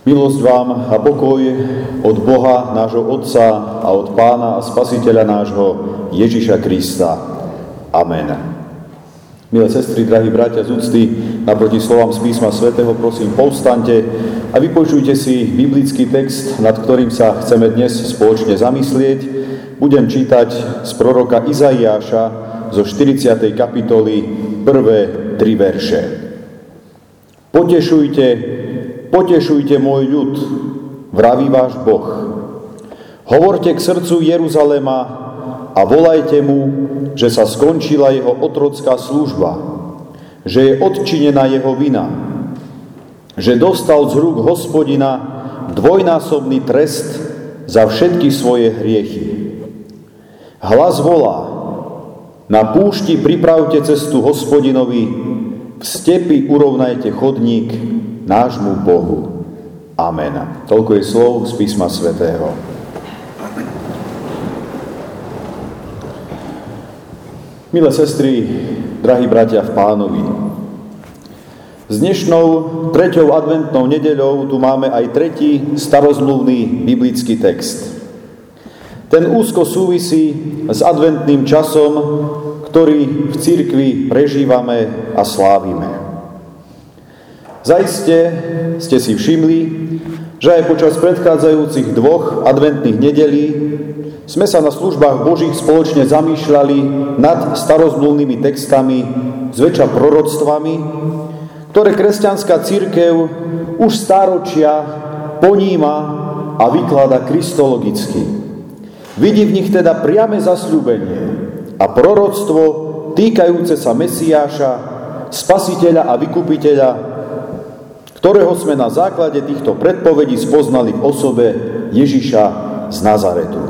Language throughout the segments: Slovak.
Milosť vám a pokoj od Boha, nášho Otca a od Pána a Spasiteľa nášho Ježiša Krista. Amen. Milé sestry, drahí bratia z úcty, naproti slovám z písma svätého, prosím, povstaňte a vypočujte si biblický text, nad ktorým sa chceme dnes spoločne zamyslieť. Budem čítať z proroka Izaiáša zo 40. kapitoly prvé 3 verše. Potešujte môj ľud, vraví váš Boh. Hovorte k srdcu Jeruzalema a volajte mu, že sa skončila jeho otrocká služba, že je odčinená jeho vina, že dostal z rúk Hospodina dvojnásobný trest za všetky svoje hriechy. Hlas volá: na púšti pripravte cestu Hospodinovi, v stepi urovnajte chodník nášmu Bohu. Amen. Toľko je slov z písma svätého. Milé sestry, drahí bratia v Pánovi, s dnešnou 3. adventnou nedeľou tu máme aj 3. starozmluvný biblický text. Ten úzko súvisí s adventným časom, ktorý v cirkvi prežívame a slávime. Zaiste ste si všimli, že aj počas predchádzajúcich 2 adventných nedelí sme sa na službách Božích spoločne zamýšľali nad starozmluvnými textami, zväčša proroctvami, ktoré kresťanská cirkev už stáročia poníma a vykláda kristologicky. Vidí v nich teda priame zasľúbenie a proroctvo týkajúce sa Mesiáša, Spasiteľa a Vykupiteľa, ktorého sme na základe týchto predpovedí spoznali v osobe Ježiša z Nazaretu.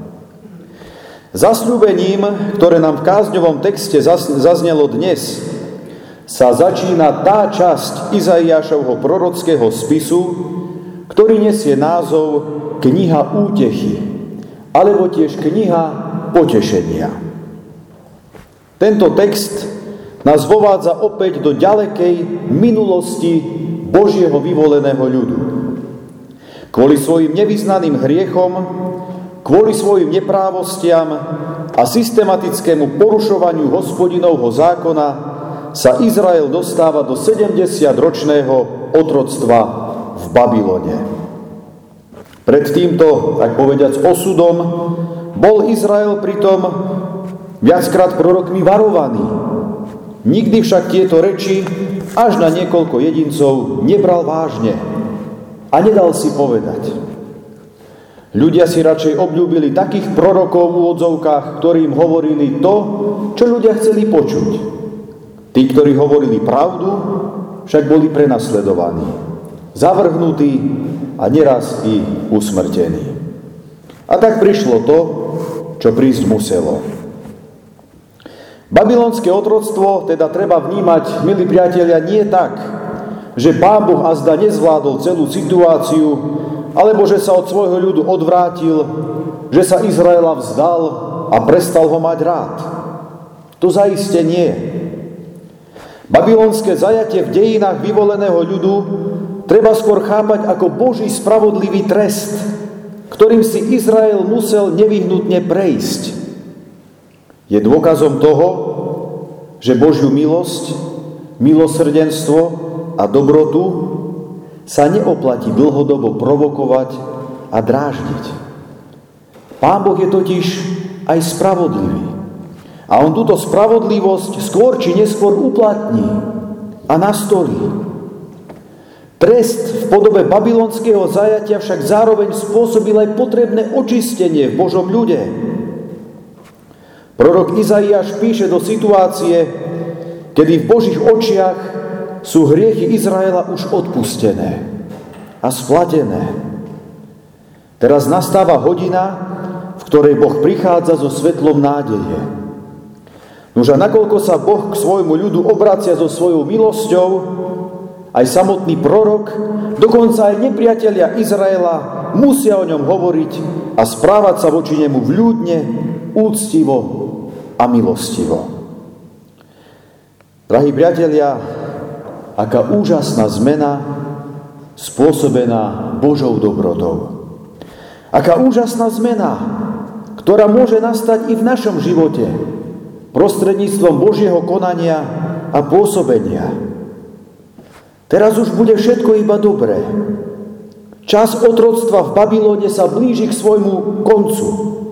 Zasľúbením, ktoré nám v kázňovom texte zaznelo dnes, sa začína tá časť Izaiášovho prorockého spisu, ktorý nesie názov Kniha útechy, alebo tiež Kniha potešenia. Tento text nás vovádza opäť do ďalekej minulosti Božieho vyvoleného ľudu. Kvôli svojim nevyznaným hriechom, kvôli svojim neprávostiam a systematickému porušovaniu Hospodinovho zákona sa Izrael dostáva do 70-ročného otroctva v Babylone. Pred týmto, tak povediac, osudom bol Izrael pritom viackrát prorokmi varovaný. Nikdy však tieto reči až na niekoľko jedincov nebral vážne a nedal si povedať. Ľudia si radšej obľúbili takých prorokov v úvodzovkách, ktorí im hovorili to, čo ľudia chceli počuť. Tí, ktorí hovorili pravdu, však boli prenasledovaní, zavrhnutí a neraz i usmrtení. A tak prišlo to, čo prísť muselo. Babylonské otroctvo teda treba vnímať, milí priatelia, nie tak, že Pán Boh azda nezvládol celú situáciu, alebo že sa od svojho ľudu odvrátil, že sa Izraela vzdal a prestal ho mať rád. To zaiste nie. Babylonské zajatie v dejinách vyvoleného ľudu treba skôr chápať ako Boží spravodlivý trest, ktorým si Izrael musel nevyhnutne prejsť. Je dôkazom toho, že Božiu milosť, milosrdenstvo a dobrotu sa neoplatí dlhodobo provokovať a dráždiť. Pán Boh je totiž aj spravodlivý. A on túto spravodlivosť skôr či neskôr uplatní a nastolí. Trest v podobe babylonského zajatia však zároveň spôsobil aj potrebné očistenie v Božom ľude. Prorok Izaiáš píše do situácie, kedy v Božích očiach sú hriechy Izraela už odpustené a splatené. Teraz nastáva hodina, v ktorej Boh prichádza so svetlom nádeje. Nož a nakoľko sa Boh k svojmu ľudu obracia so svojou milosťou, aj samotný prorok, dokonca aj nepriatelia Izraela musia o ňom hovoriť a správať sa voči nemu vľúdne, úctivo a milostivo. Drahí priatelia, aká úžasná zmena spôsobená Božou dobrotou. Aká úžasná zmena, ktorá môže nastať i v našom živote prostredníctvom Božieho konania a pôsobenia. Teraz už bude všetko iba dobré. Čas otroctva v Babylone sa blíži k svojmu koncu.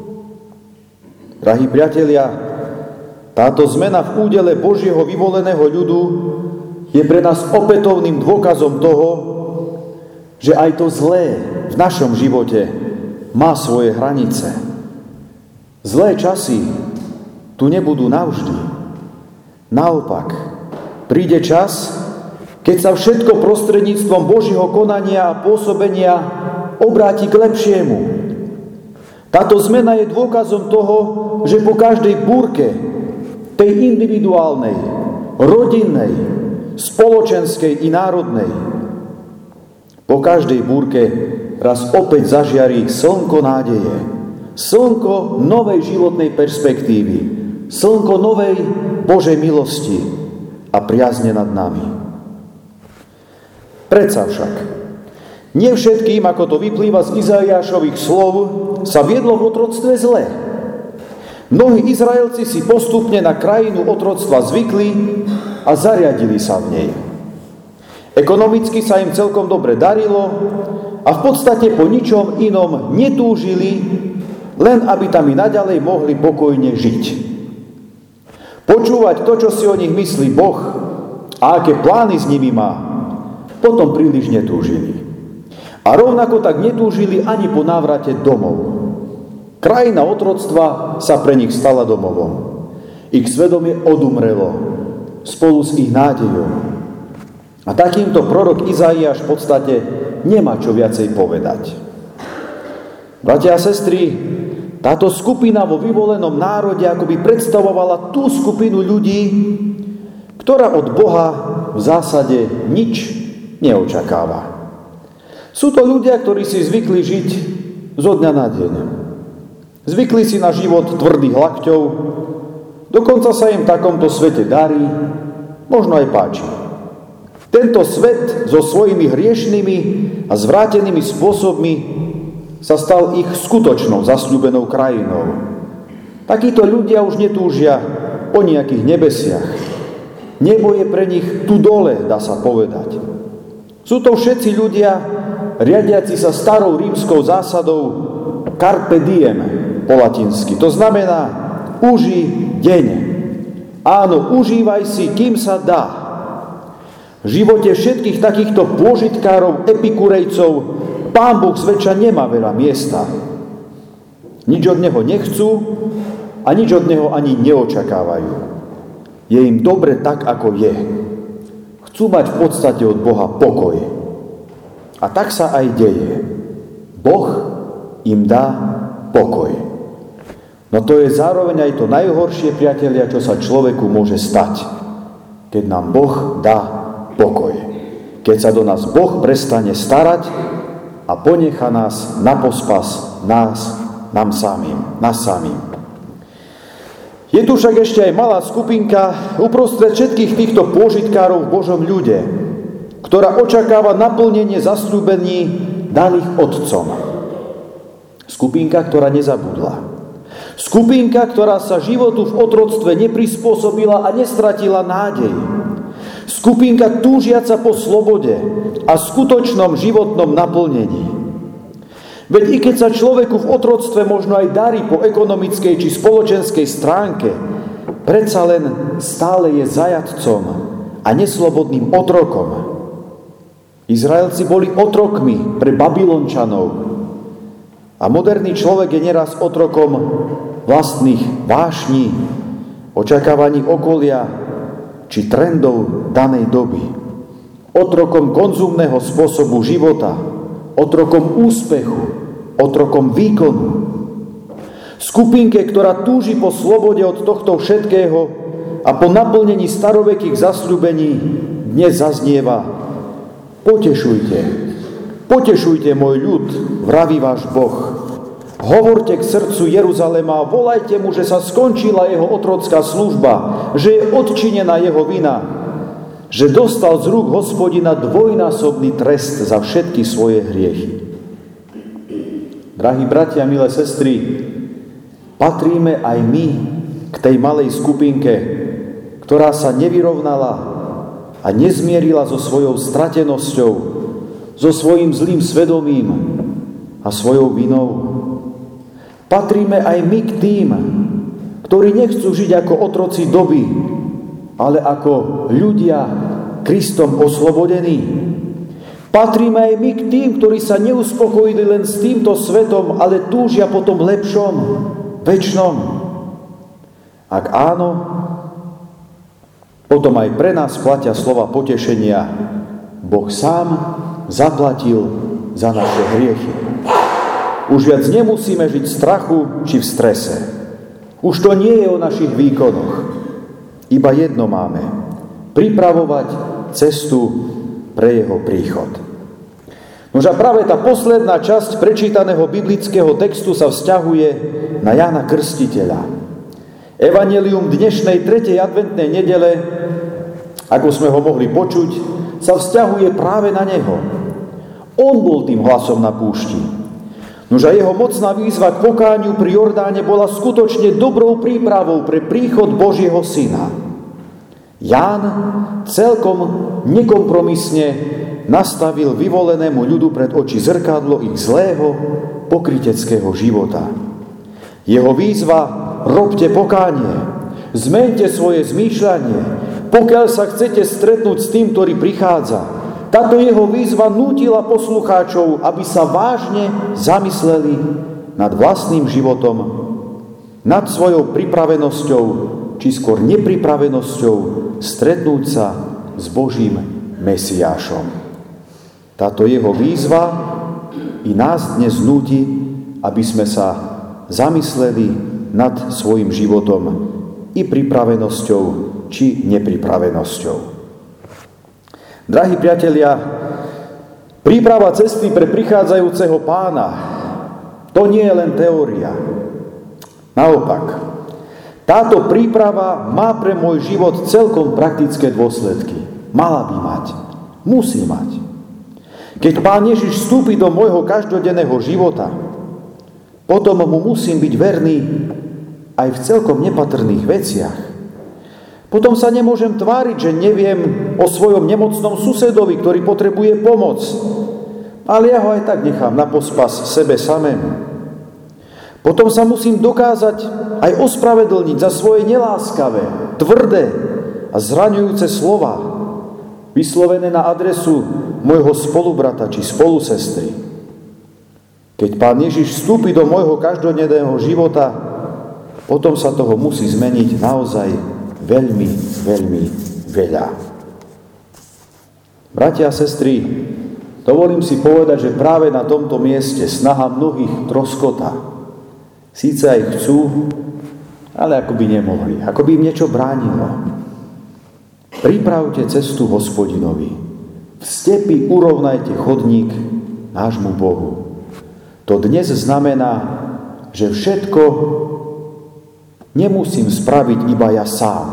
Drahí priatelia, táto zmena v údele Božieho vyvoleného ľudu je pre nás opätovným dôkazom toho, že aj to zlé v našom živote má svoje hranice. Zlé časy tu nebudú navždy. Naopak, príde čas, keď sa všetko prostredníctvom Božieho konania a pôsobenia obráti k lepšiemu. Táto zmena je dôkazom toho, že po každej búrke, tej individuálnej, rodinnej, spoločenskej i národnej, po každej búrke raz opäť zažiarí slnko nádeje, slnko novej životnej perspektívy, slnko novej Božej milosti a priazne nad nami. Predsa však, nie všetkým, ako to vyplýva z Izaiášových slov, sa viedlo v otroctve zle. Mnohí Izraelci si postupne na krajinu otroctva zvykli a zariadili sa v nej. Ekonomicky sa im celkom dobre darilo a v podstate po ničom inom netúžili, len aby tam i naďalej mohli pokojne žiť. Počúvať to, čo si o nich myslí Boh a aké plány s nimi má, potom príliš netúžili. A rovnako tak netúžili ani po návrate domov. Krajina otroctva sa pre nich stala domovom. Ich svedomie odumrelo spolu s ich nádejou. A takýmto prorok Izaiáš v podstate nemá čo viacej povedať. Bratia a sestry, táto skupina vo vyvolenom národe akoby predstavovala tú skupinu ľudí, ktorá od Boha v zásade nič neočakáva. Sú to ľudia, ktorí si zvykli žiť zo dňa na deň. Zvykli si na život tvrdých lakťov, dokonca sa im v takomto svete darí, možno aj páči. Tento svet so svojimi hriešnými a zvrátenými spôsobmi sa stal ich skutočnou zasľúbenou krajinou. Takíto ľudia už netúžia po nejakých nebesiach. Nebo je pre nich tu dole, dá sa povedať. Sú to všetci ľudia, riadiaci sa starou rímskou zásadou carpe diem po latinsky. To znamená uži deň. Áno, užívaj si, kým sa dá. V živote všetkých takýchto pôžitkárov, epikurejcov Pán Boh zväčša nemá veľa miesta. Nič od neho nechcú a nič od neho ani neočakávajú. Je im dobre tak, ako je. Chcú mať v podstate od Boha pokoj. A tak sa aj deje. Boh im dá pokoj. No to je zároveň aj to najhoršie, priatelia, čo sa človeku môže stať, keď nám Boh dá pokoj. Keď sa do nás Boh prestane starať a ponecha nás na pospas nás samým. Je tu však ešte aj malá skupinka uprostred všetkých týchto pôžitkárov v Božom ľude, ktorá očakáva naplnenie zasľúbení daných Otcom. Skupinka, ktorá nezabudla. Skupinka, ktorá sa životu v otroctve neprispôsobila a nestratila nádej. Skupinka túžiaca po slobode a skutočnom životnom naplnení. Veď i keď sa človeku v otroctve možno aj darí po ekonomickej či spoločenskej stránke, predsa len stále je zajatcom a neslobodným otrokom. Izraelci boli otrokmi pre Babylončanov a moderný človek je neraz otrokom vlastných vášní, očakávaní okolia či trendov danej doby. Otrokom konzumného spôsobu života, otrokom úspechu, otrokom výkonu. Skupinke, ktorá túži po slobode od tohto všetkého a po naplnení starovekých zasľúbení, dnes zaznieva: Potešujte môj ľud, vraví váš Boh. Hovorte k srdcu Jeruzalema, volajte mu, že sa skončila jeho otrocká služba, že je odčinená jeho vina, že dostal z rúk Hospodina dvojnásobný trest za všetky svoje hriechy. Drahí bratia, milé sestry, patríme aj my k tej malej skupinke, ktorá sa nevyrovnala a nezmierila so svojou stratenosťou, so svojím zlým svedomím a svojou vinou. Patríme aj my k tým, ktorí nechcú žiť ako otroci doby, ale ako ľudia Kristom oslobodení. Patríme aj my k tým, ktorí sa neuspokojili len s týmto svetom, ale túžia po tom lepšom, večnom. Ak áno, potom aj pre nás platia slova potešenia. Boh sám zaplatil za naše hriechy. Už viac nemusíme žiť v strachu či v strese. Už to nie je o našich výkonoch. Iba jedno máme. Pripravovať cestu pre jeho príchod. Nože práve tá posledná časť prečítaného biblického textu sa vzťahuje na Jána Krstiteľa. Evanjelium dnešnej 3. adventnej nedele, ako sme ho mohli počuť, sa vzťahuje práve na neho. On bol tým hlasom na púšti. Nože jeho mocná výzva k pokániu pri Jordáne bola skutočne dobrou prípravou pre príchod Božieho Syna. Ján celkom nekompromisne nastavil vyvolenému ľudu pred oči zrkadlo ich zlého pokryteckého života. Jeho výzva: robte pokánie, zmeňte svoje zmýšľanie, pokiaľ sa chcete stretnúť s tým, ktorý prichádza. Táto jeho výzva nútila poslucháčov, aby sa vážne zamysleli nad vlastným životom, nad svojou pripravenosťou, či skôr nepripravenosťou stretnúť sa s Božím Mesiášom. Táto jeho výzva i nás dnes núti, aby sme sa zamysleli nad svojim životom i pripravenosťou, či nepripravenosťou. Drahí priatelia, príprava cesty pre prichádzajúceho Pána, to nie je len teória. Naopak, táto príprava má pre môj život celkom praktické dôsledky. Mala by mať. Musí mať. Keď Pán Ježiš vstúpi do môjho každodenného života, potom mu musím byť verný aj v celkom nepatrných veciach. Potom sa nemôžem tváriť, že neviem o svojom nemocnom susedovi, ktorý potrebuje pomoc. Ale ja ho aj tak nechám na pospas sebe samému. Potom sa musím dokázať aj ospravedlniť za svoje neláskavé, tvrdé a zraňujúce slova, vyslovené na adresu môjho spolubrata či spolusestry. Keď Pán Ježiš vstúpi do môjho každodenného života, potom sa toho musí zmeniť naozaj veľmi, veľmi veľa. Bratia a sestry, dovolím si povedať, že práve na tomto mieste snaha mnohých troskotá. Síce aj chcú, ale ako by nemohli, ako by im niečo bránilo. Pripravte cestu Hospodinovi. V stepi urovnajte chodník nášmu Bohu. To dnes znamená, že všetko nemusím spraviť iba ja sám.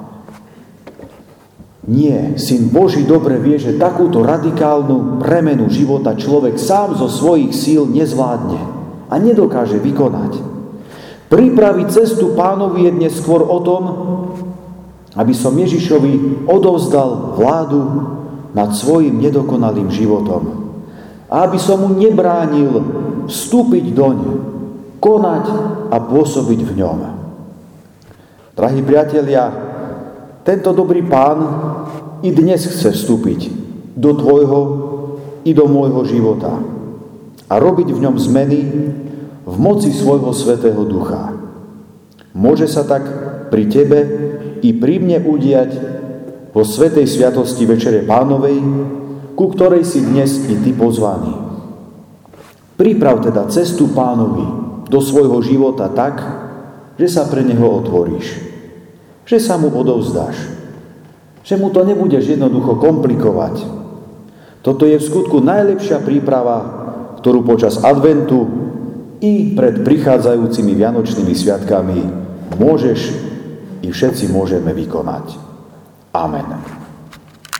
Nie, Syn Boží dobre vie, že takúto radikálnu premenu života človek sám zo svojich síl nezvládne a nedokáže vykonať. Pripraviť cestu Pánovi je dnes skôr o tom, aby som Ježišovi odovzdal vládu nad svojim nedokonalým životom. A aby som mu nebránil vstúpiť doň, konať a pôsobiť v ňom. Drahí priatelia, tento dobrý Pán i dnes chce vstúpiť do tvojho i do môjho života a robiť v ňom zmeny v moci svojho Svätého Ducha. Môže sa tak pri tebe i pri mne udiať vo svätej sviatosti Večere Pánovej, ku ktorej si dnes i ty pozvaný. Priprav teda cestu Pánovi do svojho života tak, že sa pre neho otvoríš, že sa mu odovzdáš, že mu to nebudeš jednoducho komplikovať. Toto je v skutku najlepšia príprava, ktorú počas adventu i pred prichádzajúcimi vianočnými sviatkami môžeš i všetci môžeme vykonať. Amen.